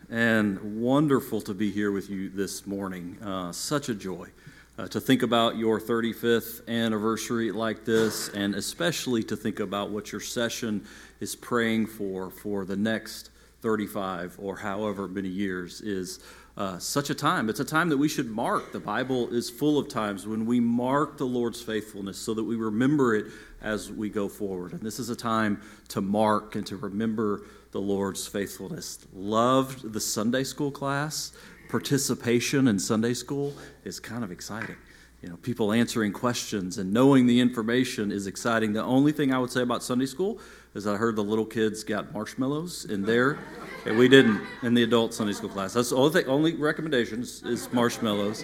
and wonderful to be here with you this morning. Such a joy to think about your 35th anniversary like this, and especially to think about what your session is praying for the next 35 or however many years is such a time. It's a time that we should mark. The Bible is full of times when we mark the Lord's faithfulness so that we remember it as we go forward. And this is a time to mark and to remember the Lord's faithfulness. Loved the Sunday school class. Participation in Sunday school is kind of exciting. You know, people answering questions and knowing the information is exciting. The only thing I would say about Sunday school is I heard the little kids got marshmallows in there, and we didn't in the adult Sunday school class. That's the only recommendation is marshmallows.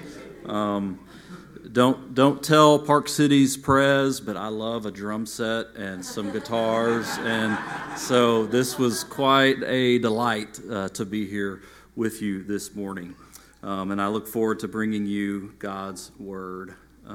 Don't tell Park City's Prez, but I love a drum set and some guitars, and so this was quite a delight to be here with you this morning, and I look forward to bringing you God's Word.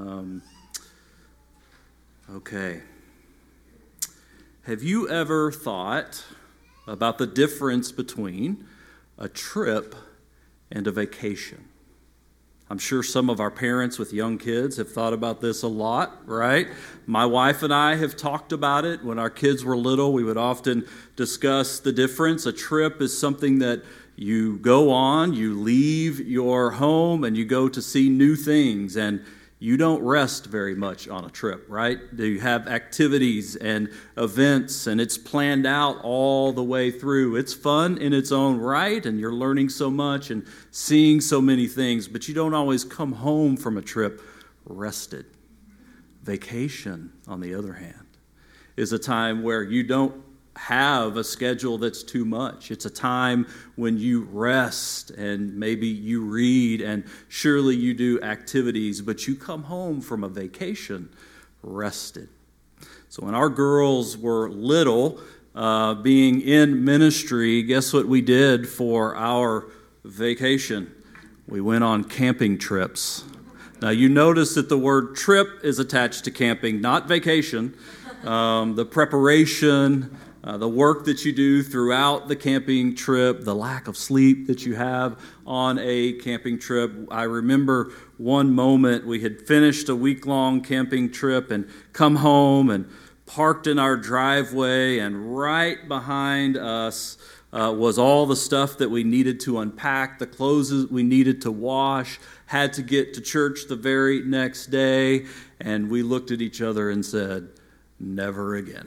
Okay. Have you ever thought about the difference between a trip and a vacation? I'm sure some of our parents with young kids have thought about this a lot, right? My wife and I have talked about it. When our kids were little, we would often discuss the difference. A trip is something that you go on, you leave your home, and you go to see new things, and you don't rest very much on a trip, right? You have activities and events, and it's planned out all the way through. It's fun in its own right, and you're learning so much and seeing so many things, but you don't always come home from a trip rested. Vacation, on the other hand, is a time where you don't have a schedule that's too much. It's a time when you rest and maybe you read and surely you do activities, but you come home from a vacation rested. So when our girls were little, being in ministry, guess what we did for our vacation? We went on camping trips. Now you notice that the word trip is attached to camping, not vacation. The preparation, the work that you do throughout the camping trip, the lack of sleep that you have on a camping trip. I remember one moment we had finished a week-long camping trip and come home and parked in our driveway, and right behind us was all the stuff that we needed to unpack, the clothes that we needed to wash, had to get to church the very next day, and we looked at each other and said, never again.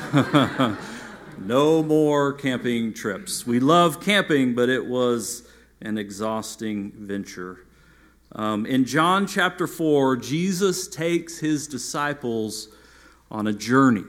No more camping trips. We love camping, but it was an exhausting venture. In John chapter 4, Jesus takes his disciples on a journey.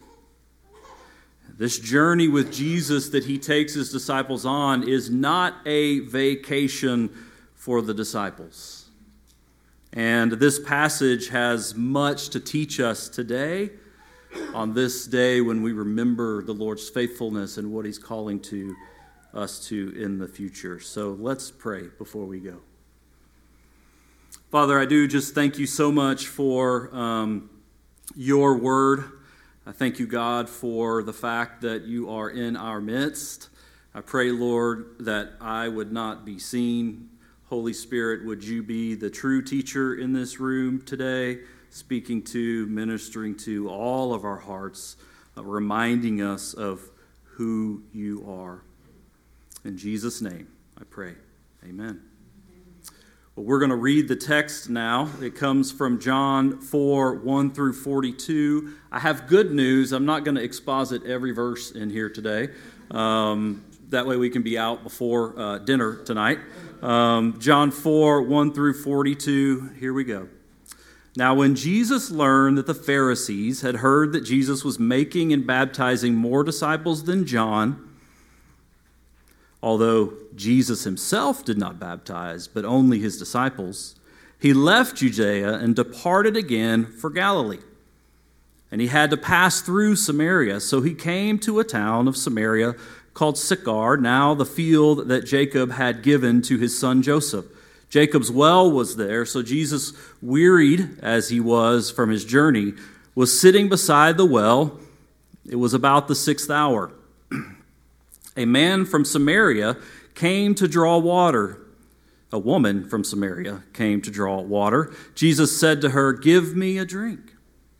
This journey with Jesus that he takes his disciples on is not a vacation for the disciples. And this passage has much to teach us today on this day when we remember the Lord's faithfulness and what he's calling to us to in the future. So let's pray before we go. Father, I do just thank you so much for your word. I thank you, God, for the fact that you are in our midst. I pray, Lord, that I would not be seen. Holy Spirit, would you be the true teacher in this room today, speaking to, ministering to all of our hearts, reminding us of who you are. In Jesus' name, I pray. Amen. Well, we're going to read the text now. It comes from John 4, 1 through 42. I have good news. I'm not going to exposit every verse in here today. That way we can be out before dinner tonight. John 4, 1 through 42. Here we go. Now, when Jesus learned that the Pharisees had heard that Jesus was making and baptizing more disciples than John, although Jesus himself did not baptize, but only his disciples, he left Judea and departed again for Galilee. And he had to pass through Samaria, so he came to a town of Samaria called Sychar, now the field that Jacob had given to his son Joseph. Jacob's well was there, so Jesus, wearied as he was from his journey, was sitting beside the well. It was about the 6th hour. A man from Samaria came to draw water. A woman from Samaria came to draw water. Jesus said to her, "Give me a drink."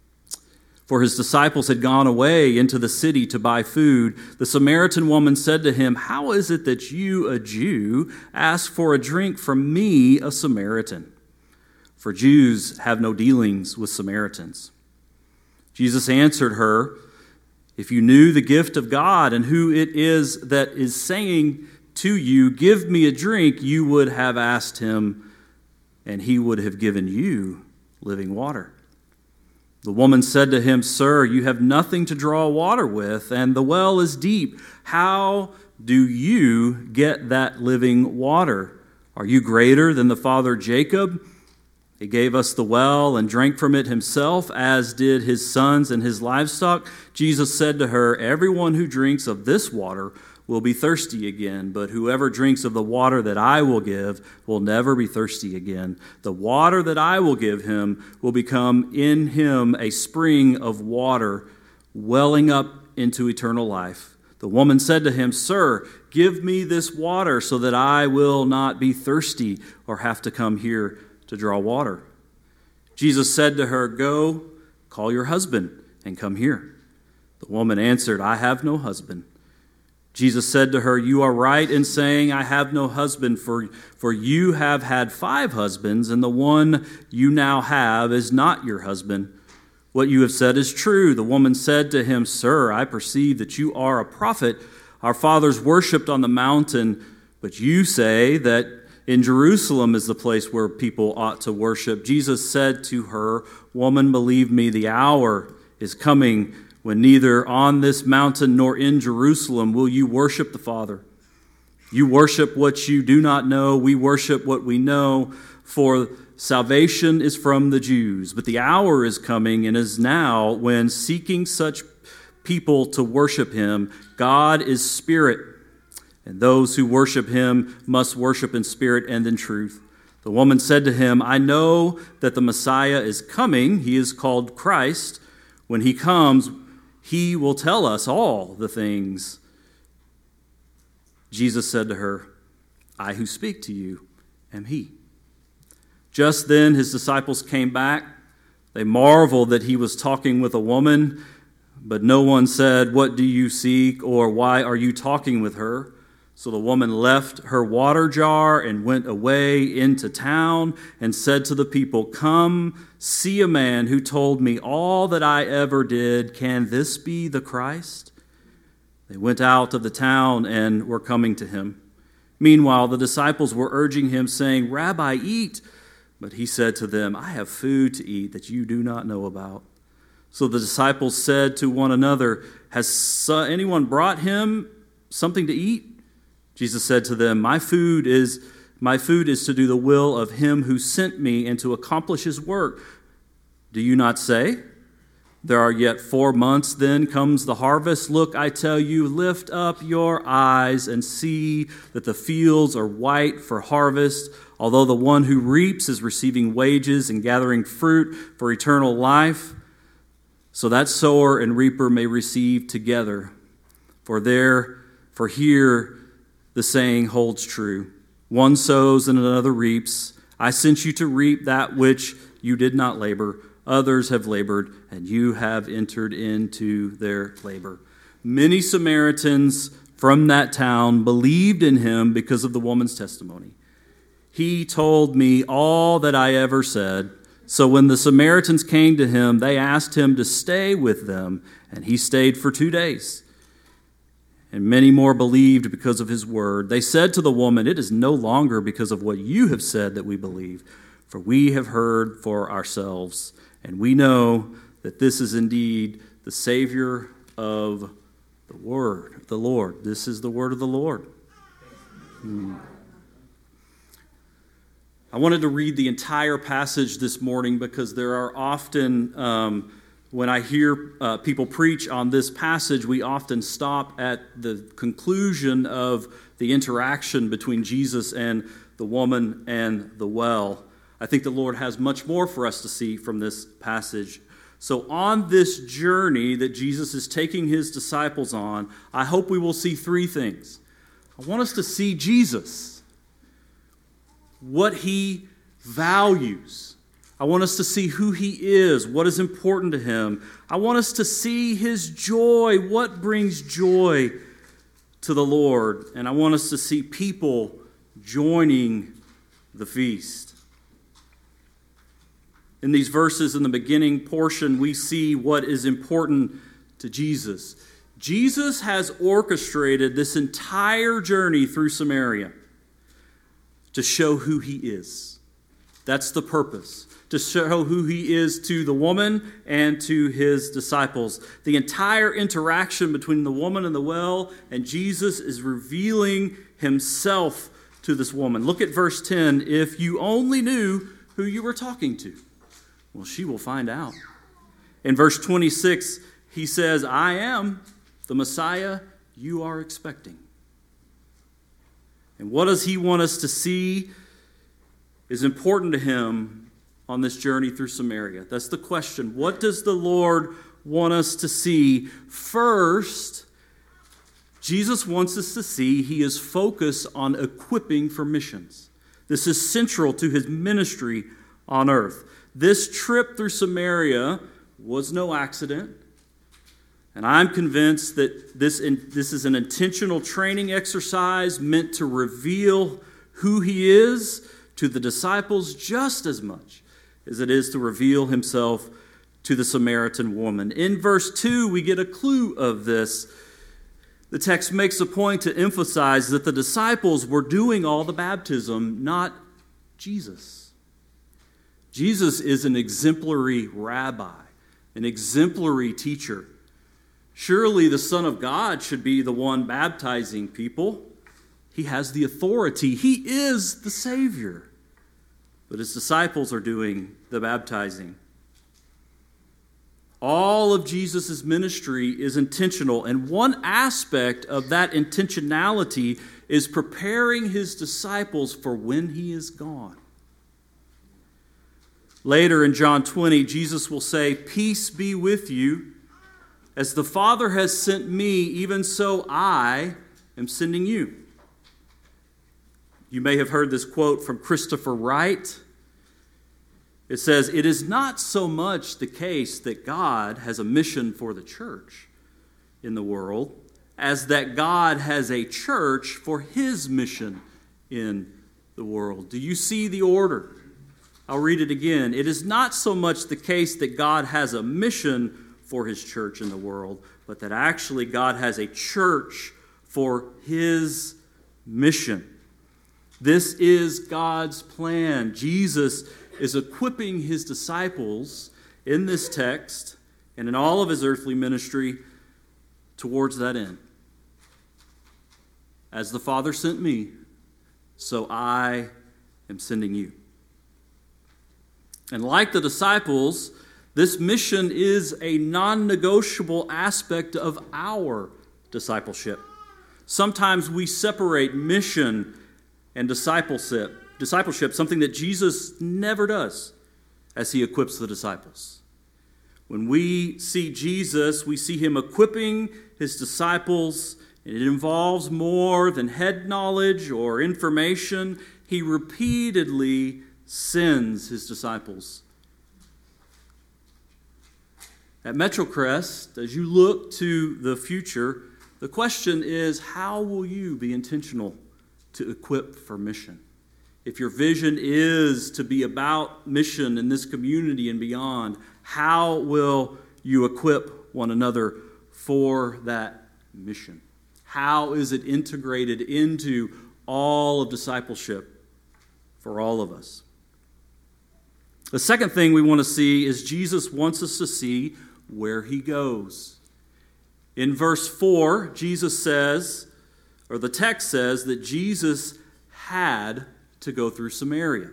For his disciples had gone away into the city to buy food. The Samaritan woman said to him, "How is it that you, a Jew, ask for a drink from me, a Samaritan?" For Jews have no dealings with Samaritans. Jesus answered her, "If you knew the gift of God and who it is that is saying to you, 'Give me a drink,' you would have asked him, and he would have given you living water." The woman said to him, "Sir, you have nothing to draw water with, and the well is deep. How do you get that living water? Are you greater than the father Jacob? He gave us the well and drank from it himself, as did his sons and his livestock." Jesus said to her, "Everyone who drinks of this water will be thirsty again, but whoever drinks of the water that I will give will never be thirsty again. The water that I will give him will become in him a spring of water welling up into eternal life." The woman said to him, "Sir, give me this water so that I will not be thirsty or have to come here to draw water." Jesus said to her, "Go, call your husband and come here." The woman answered, "I have no husband." Jesus said to her, "You are right in saying, 'I have no husband,' for you have had 5 husbands, and the one you now have is not your husband. What you have said is true." The woman said to him, "Sir, I perceive that you are a prophet. Our fathers worshipped on the mountain, but you say that in Jerusalem is the place where people ought to worship." Jesus said to her, "Woman, believe me, the hour is coming when neither on this mountain nor in Jerusalem will you worship the Father. You worship what you do not know. We worship what we know, for salvation is from the Jews. But the hour is coming and is now when, seeking such people to worship him, God is spirit, and those who worship him must worship in spirit and in truth." The woman said to him, "I know that the Messiah is coming. He is called Christ. When he comes, he will tell us all the things." Jesus said to her, "I who speak to you am he." Just then his disciples came back. They marveled that he was talking with a woman, but no one said, "What do you seek?" or "Why are you talking with her?" So the woman left her water jar and went away into town and said to the people, "Come, see a man who told me all that I ever did. Can this be the Christ?" They went out of the town and were coming to him. Meanwhile, the disciples were urging him, saying, "Rabbi, eat." But he said to them, "I have food to eat that you do not know about." So the disciples said to one another, "Has anyone brought him something to eat?" Jesus said to them, My food is to do the will of him who sent me and to accomplish his work. Do you not say, 'There are yet 4 months, then comes the harvest'? Look, I tell you, lift up your eyes and see that the fields are white for harvest. Although the one who reaps is receiving wages and gathering fruit for eternal life, so that sower and reaper may receive together. For here the saying holds true. One sows and another reaps. I sent you to reap that which you did not labor. Others have labored, and you have entered into their labor." Many Samaritans from that town believed in him because of the woman's testimony. "He told me all that I ever said." So when the Samaritans came to him, they asked him to stay with them, and he stayed for 2 days. And many more believed because of his word. They said to the woman, "It is no longer because of what you have said that we believe, for we have heard for ourselves, and we know that this is indeed the Savior of the Lord." This is the word of the Lord. I wanted to read the entire passage this morning because there are often, when I hear people preach on this passage, we often stop at the conclusion of the interaction between Jesus and the woman and the well. I think the Lord has much more for us to see from this passage. So on this journey that Jesus is taking his disciples on, I hope we will see 3 things. I want us to see Jesus, what he values. I want us to see who he is, what is important to him. I want us to see his joy, what brings joy to the Lord. And I want us to see people joining the feast. In these verses in the beginning portion, we see what is important to Jesus. Jesus has orchestrated this entire journey through Samaria to show who he is. That's the purpose, to show who he is to the woman and to his disciples. The entire interaction between the woman and the well and Jesus is revealing himself to this woman. Look at verse 10. If you only knew who you were talking to, well, she will find out. In verse 26, he says, I am the Messiah you are expecting. And what does he want us to see is important to him on this journey through Samaria? That's the question. What does the Lord want us to see? First, Jesus wants us to see he is focused on equipping for missions. This is central to his ministry on earth. This trip through Samaria was no accident. And I'm convinced that this is an intentional training exercise meant to reveal who he is to the disciples just as much as it is to reveal himself to the Samaritan woman. In verse 2, we get a clue of this. The text makes a point to emphasize that the disciples were doing all the baptism, not Jesus. Jesus is an exemplary rabbi, an exemplary teacher. Surely the Son of God should be the one baptizing people. He has the authority. He is the Savior. But his disciples are doing the baptizing. All of Jesus' ministry is intentional, and one aspect of that intentionality is preparing his disciples for when he is gone. Later in John 20, Jesus will say, "Peace be with you. As the Father has sent me, even so I am sending you." You may have heard this quote from Christopher Wright. It says, "It is not so much the case that God has a mission for the church in the world as that God has a church for his mission in the world." Do you see the order? I'll read it again. "It is not so much the case that God has a mission for his church in the world, but that actually God has a church for his mission." This is God's plan. Jesus is equipping his disciples in this text and in all of his earthly ministry towards that end. As the Father sent me, so I am sending you. And like the disciples, this mission is a non-negotiable aspect of our discipleship. Sometimes we separate mission and discipleship, something that Jesus never does as he equips the disciples. When we see Jesus, we see him equipping his disciples, and it involves more than head knowledge or information. He repeatedly sends his disciples. At Metrocrest, as you look to the future, the question is, how will you be intentional to equip for mission? If your vision is to be about mission in this community and beyond, how will you equip one another for that mission? How is it integrated into all of discipleship for all of us? The second thing we want to see is Jesus wants us to see where he goes. In verse 4, Jesus says, or the text says, that Jesus had to go through Samaria.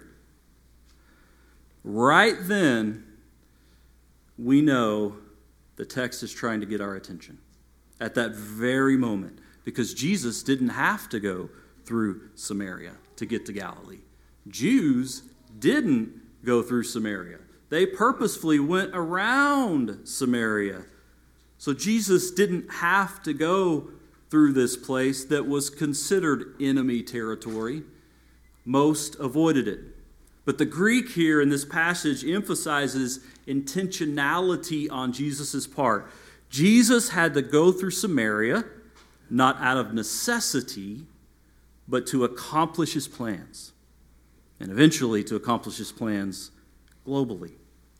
Right then, we know the text is trying to get our attention at that very moment, because Jesus didn't have to go through Samaria to get to Galilee. Jews didn't go through Samaria. They purposefully went around Samaria. So Jesus didn't have to go through this place that was considered enemy territory. Most avoided it. But the Greek here in this passage emphasizes intentionality on Jesus' part. Jesus had to go through Samaria, not out of necessity, but to accomplish his plans. And eventually to accomplish his plans globally.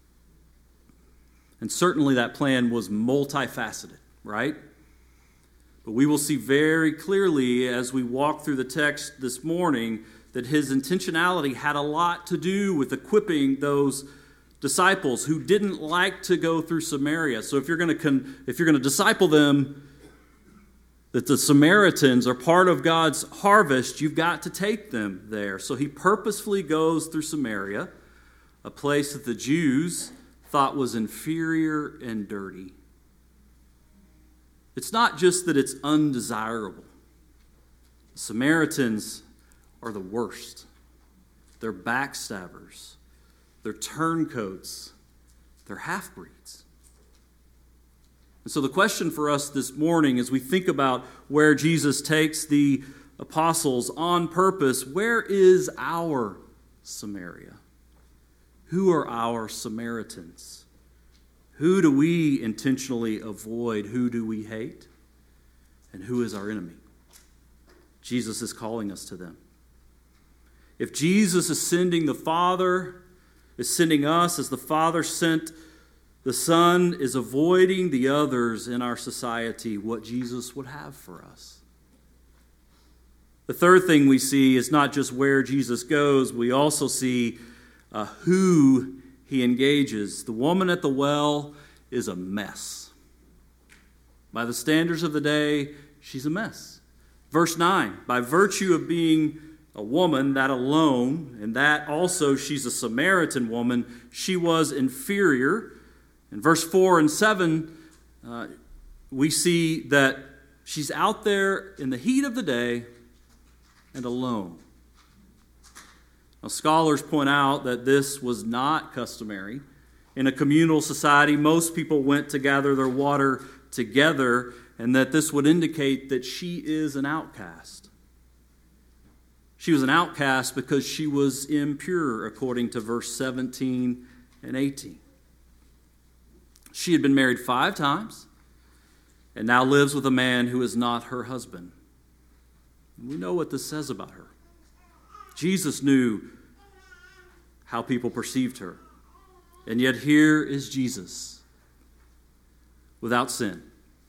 And certainly that plan was multifaceted, right? But we will see very clearly as we walk through the text this morning that his intentionality had a lot to do with equipping those disciples who didn't like to go through Samaria. So if you're going to disciple them, that the Samaritans are part of God's harvest, you've got to take them there. So he purposefully goes through Samaria, a place that the Jews thought was inferior and dirty. It's not just that it's undesirable. The Samaritans are the worst. They're backstabbers. They're turncoats. They're half-breeds. And so the question for us this morning as we think about where Jesus takes the apostles on purpose, where is our Samaria? Who are our Samaritans? Who do we intentionally avoid? Who do we hate? And who is our enemy? Jesus is calling us to them. If Jesus is sending the Father, is sending us as the Father sent the Son, is avoiding the others in our society, what Jesus would have for us. The third thing we see is not just where Jesus goes, we also see who he engages. The woman at the well is a mess. By the standards of the day, she's a mess. Verse 9, by virtue of being a woman, that alone, and that also she's a Samaritan woman, she was inferior. In verse 4 and 7, we see that she's out there in the heat of the day and alone. Now, scholars point out that this was not customary. In a communal society, most people went to gather their water together, and that this would indicate that she is an outcast. She was an outcast because she was impure, according to verse 17 and 18. She had been married 5 times and now lives with a man who is not her husband. And we know what this says about her. Jesus knew how people perceived her. And yet here is Jesus without sin.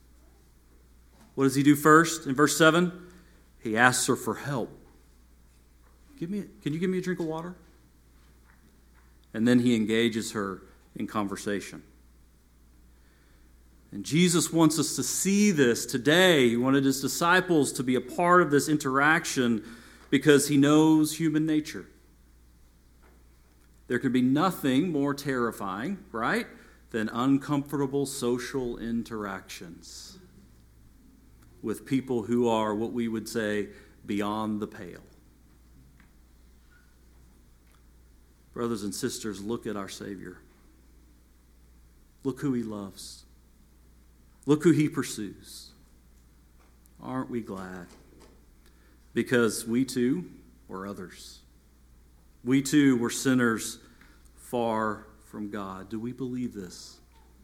What does he do first? In verse 7, he asks her for help. Can you give me a drink of water? And then he engages her in conversation. And Jesus wants us to see this today. He wanted his disciples to be a part of this interaction because he knows human nature. There could be nothing more terrifying, right, than uncomfortable social interactions with people who are what we would say beyond the pale. Brothers and sisters, look at our Savior. Look who he loves. Look who he pursues. Aren't we glad? Because we too were others. We too were sinners far from God. Do we believe this?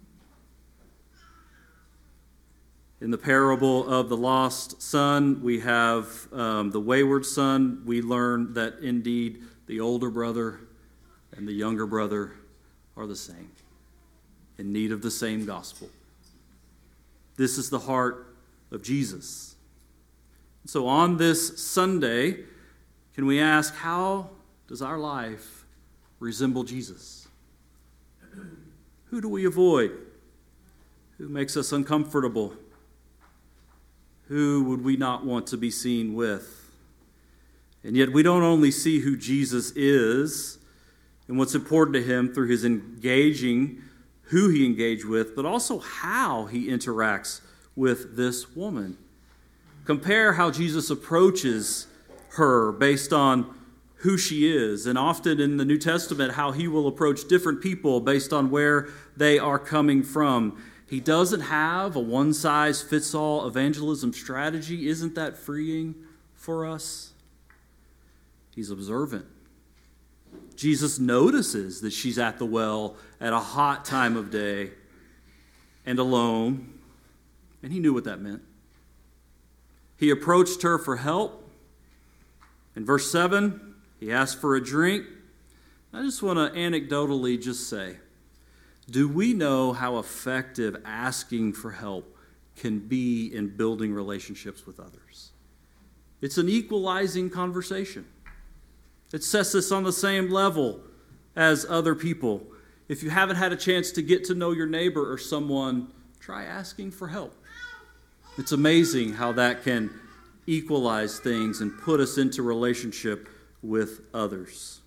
In the parable of the lost son, we have the wayward son. We learn that indeed the older brother and the younger brother are the same, in need of the same gospel. This is the heart of Jesus. So on this Sunday, can we ask, how does our life resemble Jesus? Who do we avoid? Who makes us uncomfortable? Who would we not want to be seen with? And yet we don't only see who Jesus is and what's important to him through his engaging, who he engaged with, but also how he interacts with this woman. Compare how Jesus approaches her based on who she is, and often in the New Testament how he will approach different people based on where they are coming from. He doesn't have a one-size-fits-all evangelism strategy. Isn't that freeing for us? He's observant. Jesus notices that she's at the well at a hot time of day and alone, and he knew what that meant. He approached her for help. In verse 7, he asked for a drink. I just want to anecdotally just say, do we know how effective asking for help can be in building relationships with others? It's an equalizing conversation. It sets us on the same level as other people. If you haven't had a chance to get to know your neighbor or someone, try asking for help. It's amazing how that can equalize things and put us into relationship with others.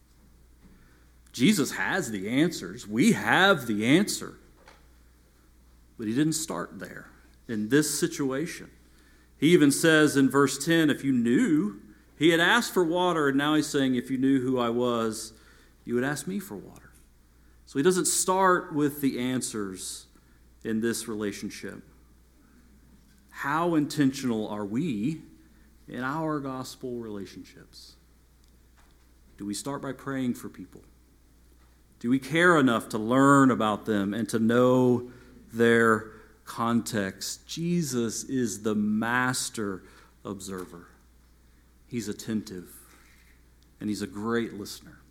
Jesus has the answers. We have the answer. But he didn't start there in this situation. He even says in verse 10, if you knew, he had asked for water, and now he's saying, if you knew who I was, you would ask me for water. So he doesn't start with the answers in this relationship. How intentional are we in our gospel relationships? Do we start by praying for people? Do we care enough to learn about them and to know their context? Jesus is the master observer. He's attentive, and he's a great listener.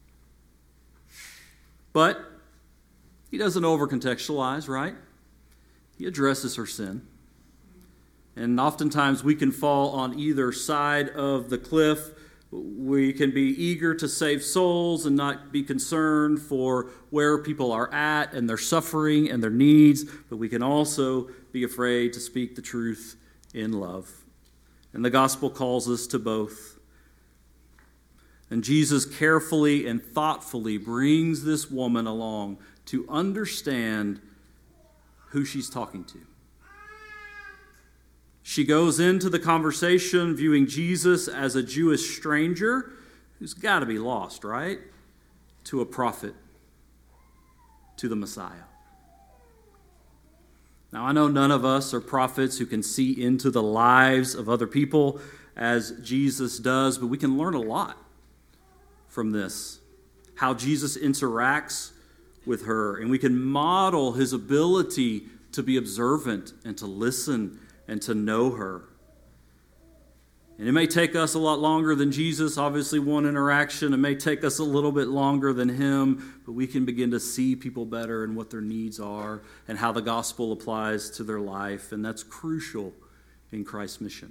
But he doesn't over-contextualize, right? He addresses her sin. And oftentimes we can fall on either side of the cliff. We can be eager to save souls and not be concerned for where people are at and their suffering and their needs, but we can also be afraid to speak the truth in love. And the gospel calls us to both. And Jesus carefully and thoughtfully brings this woman along to understand who she's talking to. She goes into the conversation viewing Jesus as a Jewish stranger who's got to be lost, right? To a prophet, to the Messiah. Now, I know none of us are prophets who can see into the lives of other people as Jesus does, but we can learn a lot from this, how Jesus interacts with her, and we can model his ability to be observant and to listen and to know her. And it may take us a lot longer than Jesus, obviously one interaction. It may take us a little bit longer than him, but we can begin to see people better and what their needs are and how the gospel applies to their life. And that's crucial in Christ's mission.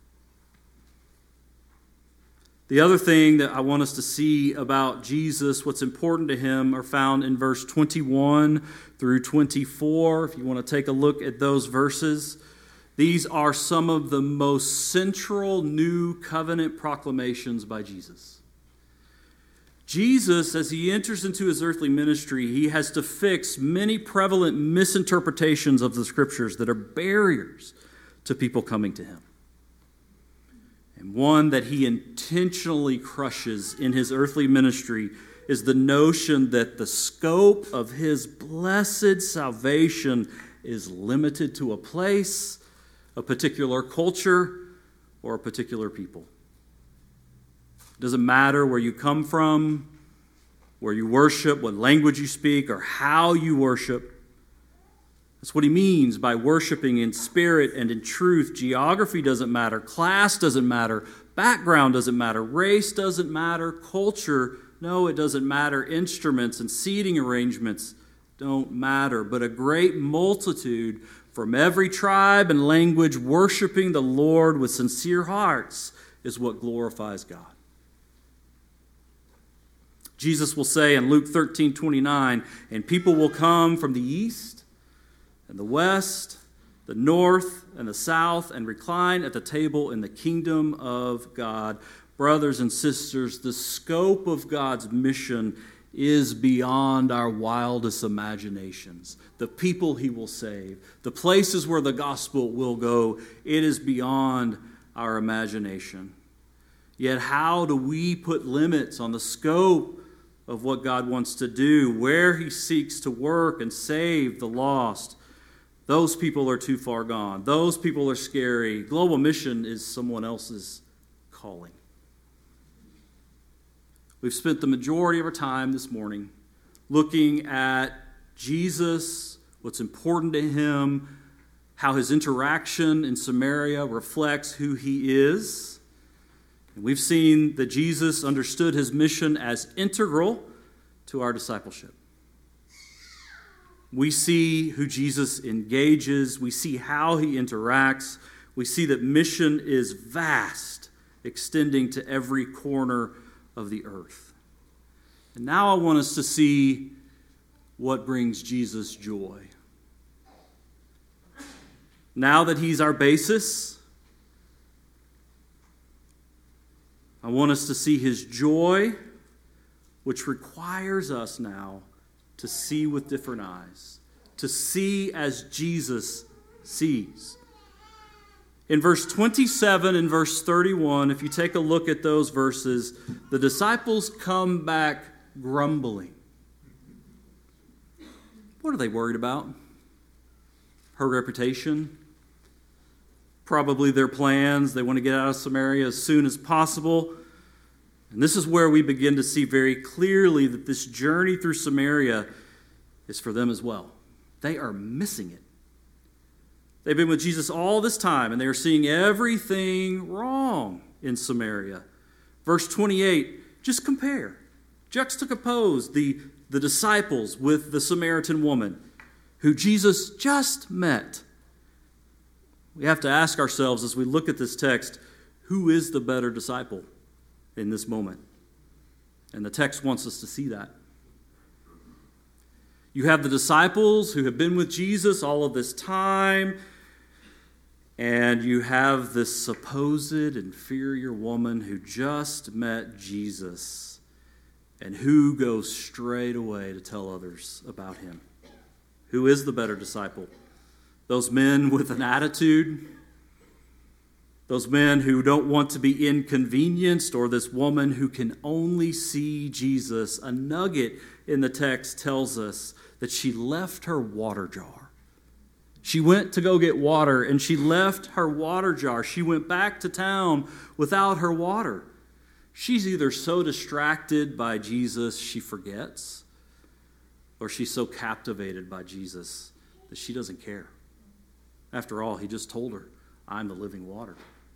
The other thing that I want us to see about Jesus, what's important to him, are found in verse 21 through 24. If you want to take a look at those verses. These are some of the most central new covenant proclamations by Jesus. Jesus, as he enters into his earthly ministry, he has to fix many prevalent misinterpretations of the scriptures that are barriers to people coming to him. And one that he intentionally crushes in his earthly ministry is the notion that the scope of his blessed salvation is limited to a place, a particular culture, or a particular people. It doesn't matter where you come from, where you worship, what language you speak, or how you worship. That's what he means by worshiping in spirit and in truth. Geography doesn't matter. Class doesn't matter. Background doesn't matter. Race doesn't matter. Culture, no, it doesn't matter. Instruments and seating arrangements don't matter. But a great multitude from every tribe and language worshiping the Lord with sincere hearts is what glorifies God. Jesus will say in Luke 13:29, and people will come from the east and the west, the north and the south, and recline at the table in the kingdom of God. Brothers and sisters, the scope of God's mission is beyond our wildest imaginations. The people he will save, the places where the gospel will go, it is beyond our imagination. Yet how do we put limits on the scope of what God wants to do, where he seeks to work and save the lost? Those people are too far gone. Those people are scary. Global mission is someone else's calling. We've spent the majority of our time this morning looking at Jesus, what's important to him, how his interaction in Samaria reflects who he is. And we've seen that Jesus understood his mission as integral to our discipleship. We see who Jesus engages. We see how he interacts. We see that mission is vast, extending to every corner of the earth. And now I want us to see what brings Jesus joy. Now that he's our basis, I want us to see his joy, which requires us now to see with different eyes, to see as Jesus sees. In verse 27 and verse 31, if you take a look at those verses, the disciples come back grumbling. What are they worried about? Her reputation? Probably their plans. They want to get out of Samaria as soon as possible. And this is where we begin to see very clearly that this journey through Samaria is for them as well. They are missing it. They've been with Jesus all this time, and they are seeing everything wrong in Samaria. Verse 28, just compare. Juxtapose the disciples with the Samaritan woman who Jesus just met. We have to ask ourselves as we look at this text, who is the better disciple in this moment? And the text wants us to see that. You have the disciples who have been with Jesus all of this time, and you have this supposed inferior woman who just met Jesus and who goes straight away to tell others about him. Who is the better disciple? Those men with an attitude, those men who don't want to be inconvenienced, or this woman who can only see Jesus. A nugget in the text tells us that she left her water jar. She went to go get water, and she left her water jar. She went back to town without her water. She's either so distracted by Jesus she forgets, or she's so captivated by Jesus that she doesn't care. After all, he just told her, I'm the living water.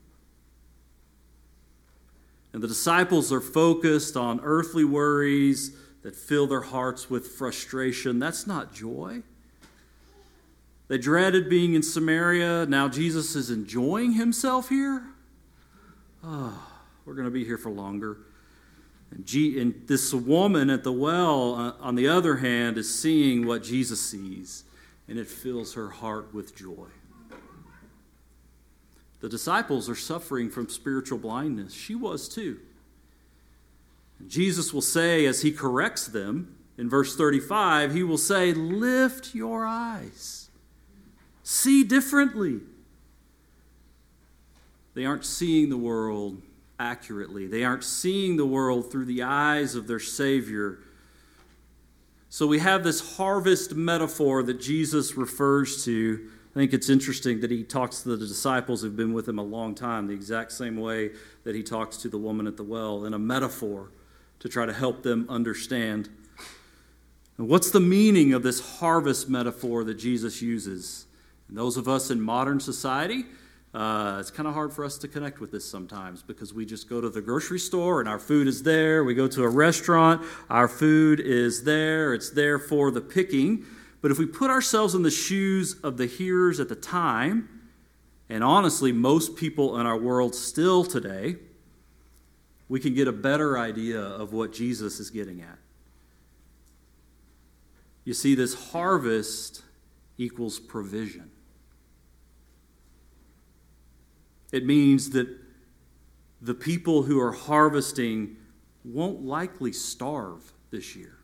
And the disciples are focused on earthly worries that fill their hearts with frustration. That's not joy. They dreaded being in Samaria. Now Jesus is enjoying himself here. Oh, we're going to be here for longer. And this woman at the well, on the other hand, is seeing what Jesus sees, and it fills her heart with joy. The disciples are suffering from spiritual blindness. She was too. And Jesus will say, as he corrects them, in verse 35, he will say, lift your eyes. See differently. They aren't seeing the world accurately. They aren't seeing the world through the eyes of their Savior. So we have this harvest metaphor that Jesus refers to. I think it's interesting that he talks to the disciples who've been with him a long time the exact same way that he talks to the woman at the well, in a metaphor to try to help them understand. And what's the meaning of this harvest metaphor that Jesus uses? And those of us in modern society, it's kind of hard for us to connect with this sometimes because we just go to the grocery store and our food is there. We go to a restaurant, our food is there. It's there for the picking. But if we put ourselves in the shoes of the hearers at the time, and honestly, most people in our world still today, we can get a better idea of what Jesus is getting at. You see, this harvest equals provision. It means that the people who are harvesting won't likely starve this year.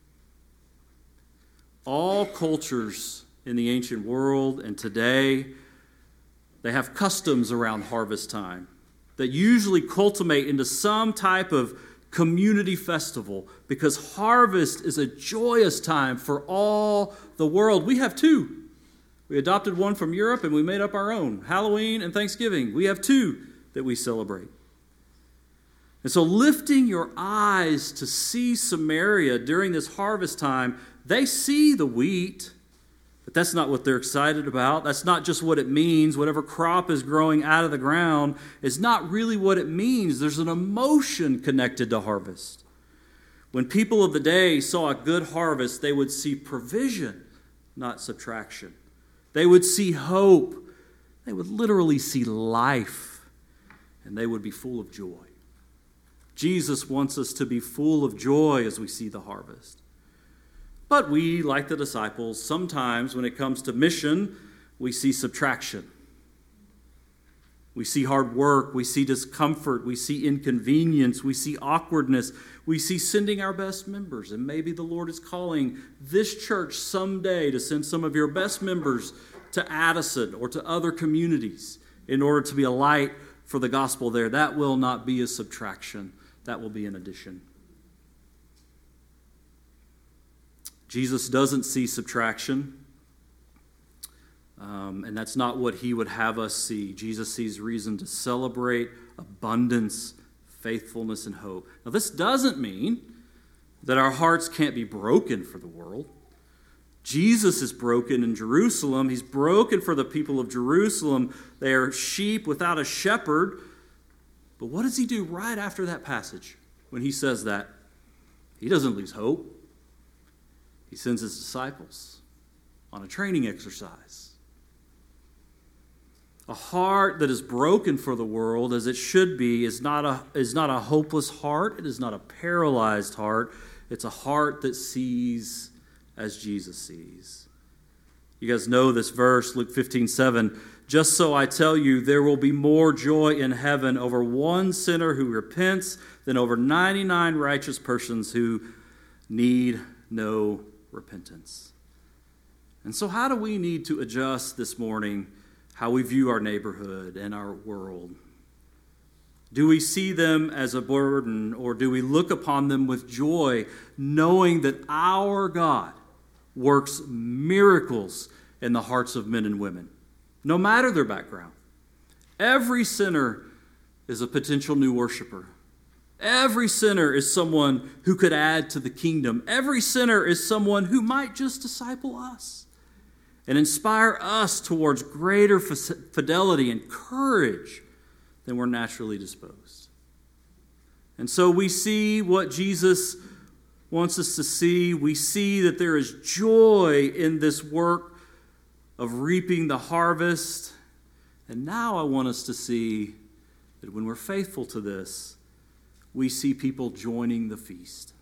All cultures in the ancient world and today, they have customs around harvest time that usually culminate into some type of community festival because harvest is a joyous time for all the world. We have two. We adopted one from Europe and we made up our own. Halloween and Thanksgiving. We have two that we celebrate. And so lifting your eyes to see Samaria during this harvest time, they see the wheat, but that's not what they're excited about. That's not just what it means. Whatever crop is growing out of the ground is not really what it means. There's an emotion connected to harvest. When people of the day saw a good harvest, they would see provision, not subtraction. They would see hope. They would literally see life, and they would be full of joy. Jesus wants us to be full of joy as we see the harvest. But we, like the disciples, sometimes when it comes to mission, we see subtraction. We see hard work, we see discomfort, we see inconvenience, we see awkwardness, we see sending our best members. And maybe the Lord is calling this church someday to send some of your best members to Addison or to other communities in order to be a light for the gospel there. That will not be a subtraction. That will be an addition. Jesus doesn't see subtraction. And that's not what he would have us see. Jesus sees reason to celebrate abundance, faithfulness, and hope. Now, this doesn't mean that our hearts can't be broken for the world. Jesus is broken in Jerusalem. He's broken for the people of Jerusalem. They are sheep without a shepherd. But what does he do right after that passage when he says that? He doesn't lose hope. He sends his disciples on a training exercise. A heart that is broken for the world, as it should be, is not a hopeless heart. It is not a paralyzed heart. It's a heart that sees as Jesus sees. You guys know this verse, Luke 15:7. Just so I tell you, there will be more joy in heaven over one sinner who repents than over 99 righteous persons who need no repentance. And so how do we need to adjust this morning how we view our neighborhood and our world? Do we see them as a burden, or do we look upon them with joy, knowing that our God works miracles in the hearts of men and women, no matter their background? Every sinner is a potential new worshiper. Every sinner is someone who could add to the kingdom. Every sinner is someone who might just disciple us and inspire us towards greater fidelity and courage than we're naturally disposed. And so we see what Jesus wants us to see. We see that there is joy in this work of reaping the harvest. And now I want us to see that when we're faithful to this, we see people joining the feast.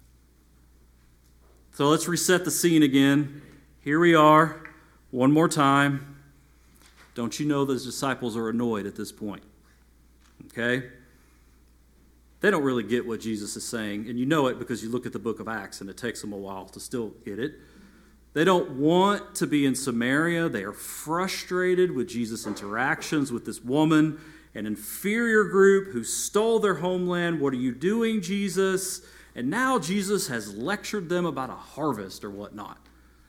So let's reset the scene again. Here we are, one more time. Don't you know those disciples are annoyed at this point? Okay? They don't really get what Jesus is saying, and you know it because you look at the book of Acts, and it takes them a while to still get it. They don't want to be in Samaria. They are frustrated with Jesus' interactions with this woman, an inferior group who stole their homeland. What are you doing, Jesus? And now Jesus has lectured them about a harvest or whatnot.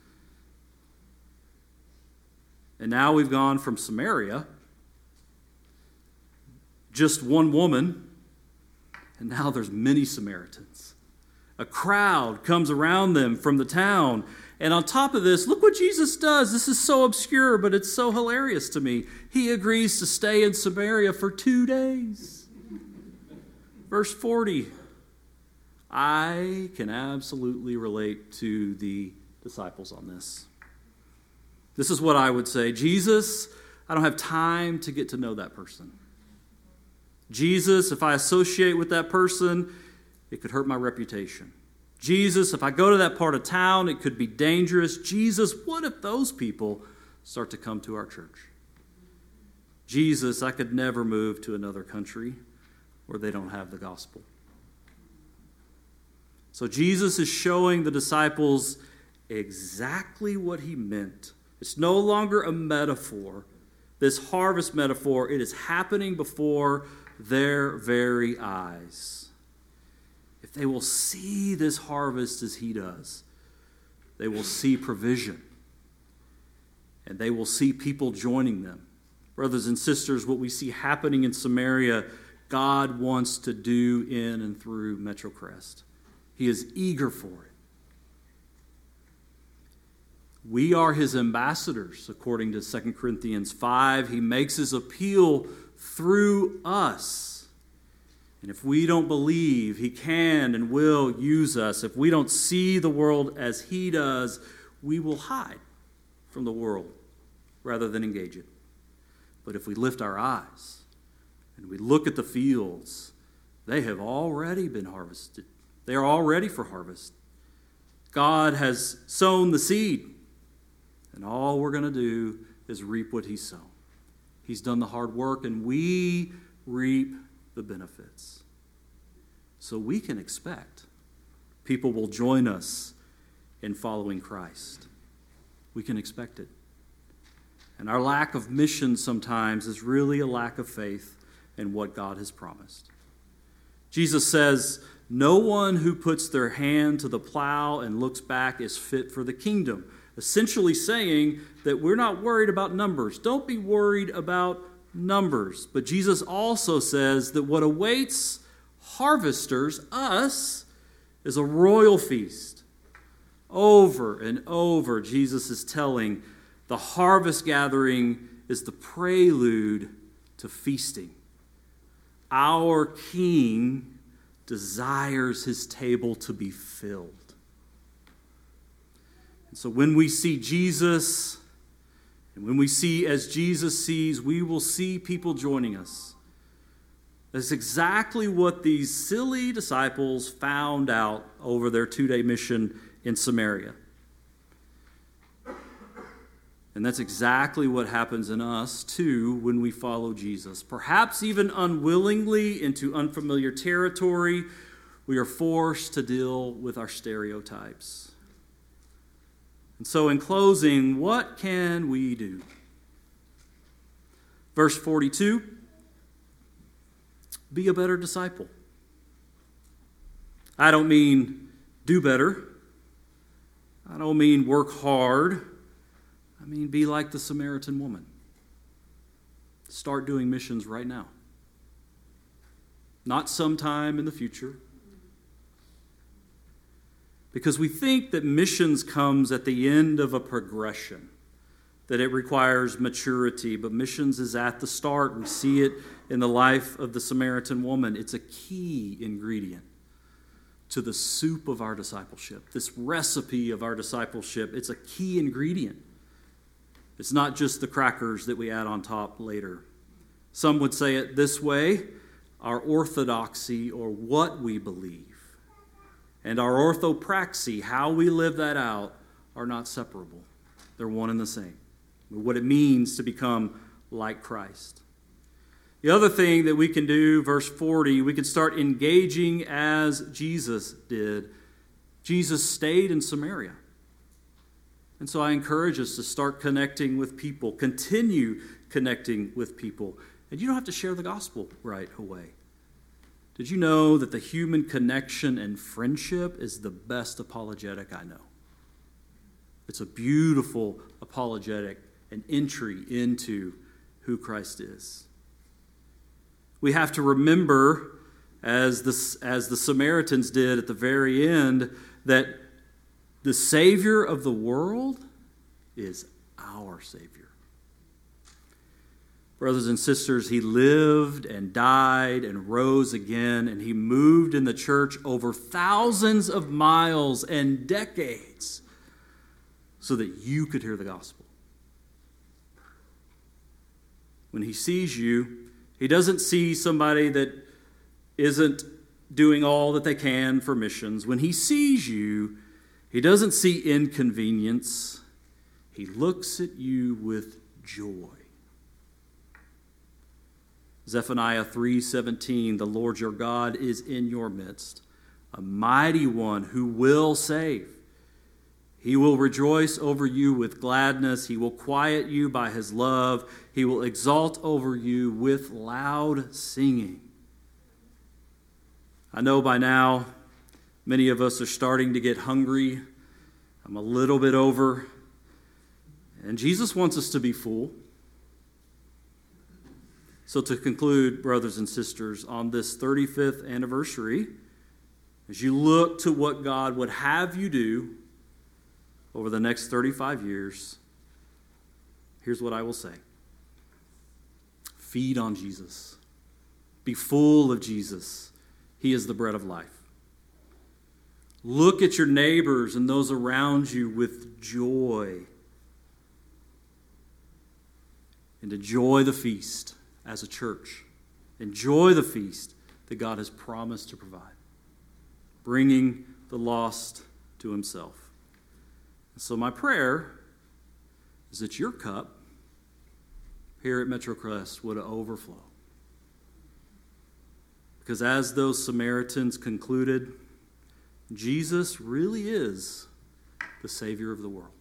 And now we've gone from Samaria, just one woman, and now there's many Samaritans. A crowd comes around them from the town. And on top of this, look what Jesus does. This is so obscure, but it's so hilarious to me. He agrees to stay in Samaria for 2 days. Verse 40. I can absolutely relate to the disciples on this. This is what I would say. Jesus, I don't have time to get to know that person. Jesus, if I associate with that person, it could hurt my reputation. Jesus, if I go to that part of town, it could be dangerous. Jesus, what if those people start to come to our church? Jesus, I could never move to another country where they don't have the gospel. So Jesus is showing the disciples exactly what he meant. It's no longer a metaphor. This harvest metaphor, it is happening before their very eyes. If they will see this harvest as he does, they will see provision. and they will see people joining them. Brothers and sisters, what we see happening in Samaria, God wants to do in and through Metro Crest. He is eager for it. We are his ambassadors, according to 2 Corinthians 5. He makes his appeal through us. And if we don't believe he can and will use us, if we don't see the world as he does, we will hide from the world rather than engage it. But if we lift our eyes and we look at the fields, they have already been harvested. They are all ready for harvest. God has sown the seed, and all we're going to do is reap what he's sown. He's done the hard work, and we reap the benefits. So we can expect people will join us in following Christ. We can expect it. And our lack of mission sometimes is really a lack of faith in what God has promised. Jesus says, "No one who puts their hand to the plow and looks back is fit for the kingdom." Essentially saying that we're not worried about numbers. Don't be worried about numbers. But Jesus also says that what awaits harvesters, us, is a royal feast. Over and over, Jesus is telling the harvest gathering is the prelude to feasting. Our King desires his table to be filled. And so when we see Jesus, and when we see as Jesus sees, we will see people joining us. That's exactly what these silly disciples found out over their 2-day mission in Samaria. And that's exactly what happens in us, too, when we follow Jesus. Perhaps even unwillingly into unfamiliar territory, we are forced to deal with our stereotypes. And so in closing, what can we do? Verse 42, be a better disciple. I don't mean do better. I don't mean work hard. I mean be like the Samaritan woman. Start doing missions right now. Not sometime in the future. Because we think that missions comes at the end of a progression, that it requires maturity, but missions is at the start. We see it in the life of the Samaritan woman. It's a key ingredient to the soup of our discipleship, this recipe of our discipleship. It's a key ingredient. It's not just the crackers that we add on top later. Some would say it this way: our orthodoxy, or what we believe, and our orthopraxy, how we live that out, are not separable. They're one and the same. What it means to become like Christ. The other thing that we can do, verse 40, we can start engaging as Jesus did. Jesus stayed in Samaria. And so I encourage us to start connecting with people, continue connecting with people. And you don't have to share the gospel right away. Did you know that the human connection and friendship is the best apologetic I know? It's a beautiful apologetic, an entry into who Christ is. We have to remember, as the Samaritans did at the very end, that the Savior of the world is our Savior. Brothers and sisters, he lived and died and rose again, and he moved in the church over thousands of miles and decades so that you could hear the gospel. When he sees you, he doesn't see somebody that isn't doing all that they can for missions. When he sees you, he doesn't see inconvenience. He looks at you with joy. Zephaniah 3:17, the Lord your God is in your midst, a mighty one who will save. He will rejoice over you with gladness. He will quiet you by his love. He will exalt over you with loud singing. I know by now many of us are starting to get hungry. I'm a little bit over. And Jesus wants us to be full. So to conclude, brothers and sisters, on this 35th anniversary, as you look to what God would have you do over the next 35 years, here's what I will say. Feed on Jesus. Be full of Jesus. He is the bread of life. Look at your neighbors and those around you with joy. And enjoy the feast as a church. Enjoy the feast that God has promised to provide. Bringing the lost to himself. So my prayer is that your cup here at MetroCrest would overflow. Because as those Samaritans concluded, Jesus really is the Savior of the world.